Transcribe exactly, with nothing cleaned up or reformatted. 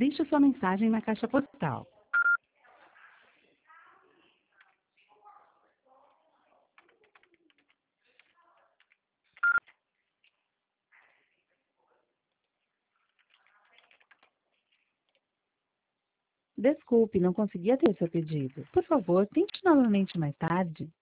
Deixe sua mensagem na caixa postal. Desculpe, não consegui atender seu pedido. Por favor, tente novamente mais tarde.